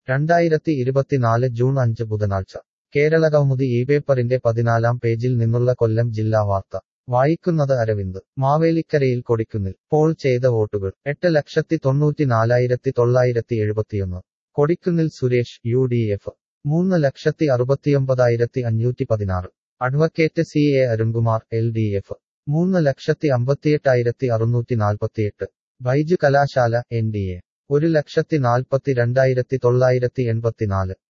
2024 June 5 ബുധനാഴ്ച കേരളകൗമുദി ഈ പേപ്പറിന്റെ 14-ാം പേജിൽ നിന്നുള്ള കൊല്ലം ജില്ലാ വാർത്ത വായിക്കുന്നത് അരവിന്ദ്. മാവേലിക്കരയിൽ കൊടിക്കുന്നിൽ പോൾ ചെയ്ത വോട്ടുകൾ 8,94,971. Kodikunnil Suresh UDF 3,69,516. Advocate CA Arunkumar LDF 3,58,648. Baiju Kalashala NDA 1,42,984.